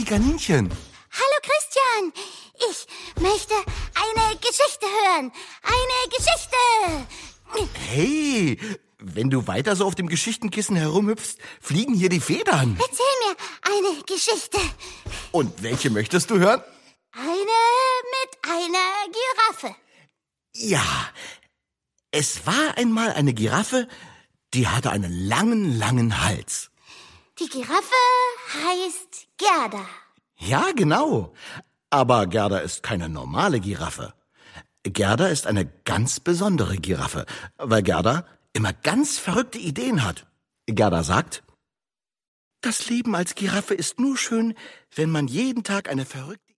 Kaninchen. Hallo Christian, ich möchte eine Geschichte hören. Eine Geschichte. Hey, wenn du weiter so auf dem Geschichtenkissen herumhüpfst, fliegen hier die Federn. Erzähl mir eine Geschichte. Und welche möchtest du hören? Eine mit einer Giraffe. Ja, es war einmal eine Giraffe, die hatte einen langen, langen Hals. Die Giraffe heißt Gerda. Ja, genau. Aber Gerda ist keine normale Giraffe. Gerda ist eine ganz besondere Giraffe, weil Gerda immer ganz verrückte Ideen hat. Gerda sagt, das Leben als Giraffe ist nur schön, wenn man jeden Tag eine verrückte